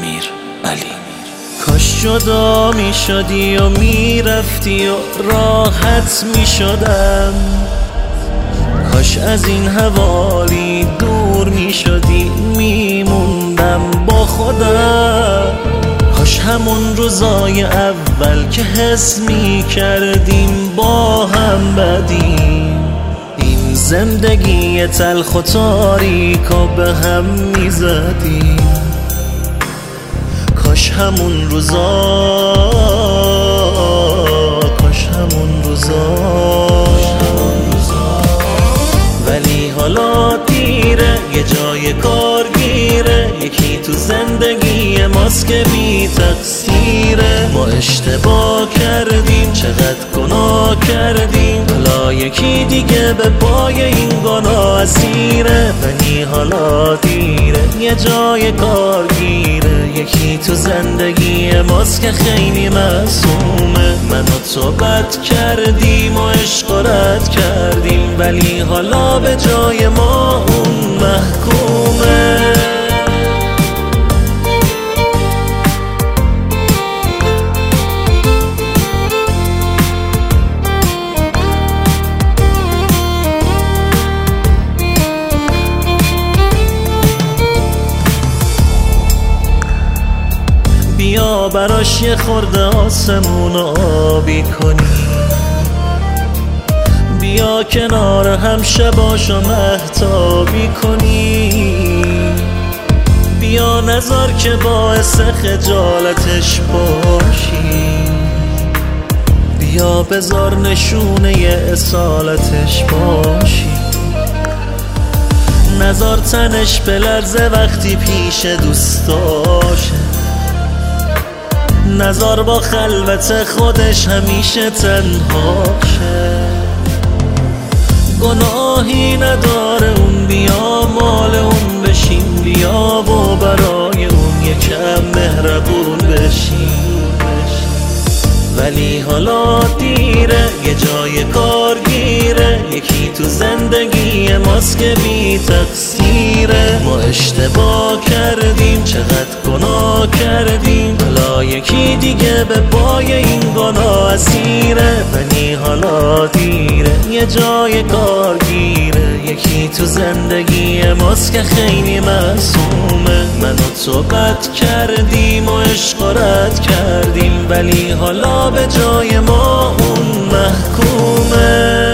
امیرعلی. کاش جدا می شدی و می رفتی و راحت می شدم، کاش از این حوالی دور می شدی می موندم با خودم. کاش همون روزای اول که حس می کردیم با هم بدیم، این زندگی تلخ و تاریکو به هم می زدیم. کاش همون روزا، کاش همون روزا، ولی حالا دیره، یه جای کارگیره، یکی تو زندگی ماست که بی تقصیره. ما اشتباه کردیم، چقدر گناه کردیم، حالا یکی دیگه به پای این گناه اسیره. ولی حالا دیره، یه جای کارگیره، یکی تو زندگی ماست که خیلی معصومه. من و تو بد کردیم و عشق رد کردیم، ولی حالا به جای ما اون محکومه. بیا براش یه خورده آسمون آبی کنی، بیا کنار هم شباشو مهتابی کنی، بیا نذار که باعث خجالتش باشی، بیا بذار نشونه اصالتش باشی، نذار تنش بلرزه وقتی پیش دوستاشه، نذار با خلوت خودش همیشه تنهاشه. گناهی نداره اون، بیا مال اون بشین، بیا و برای اون یکم مهربون بشین. ولی حالا دیره، یه جای کارگیره، یکی تو زندگی ماست که بی تقصیره. ما اشتباه کردیم، چقدر گناه کردیم، حالا یکی دیگه به پای این گناه اسیره. ولی حالا دیره، یه جای کارگیره، یکی تو زندگی ماست که خیلی معصومه. من و تو بد کردیم و عشق رد کردیم، ولی حالا به جای ما اون محکومه.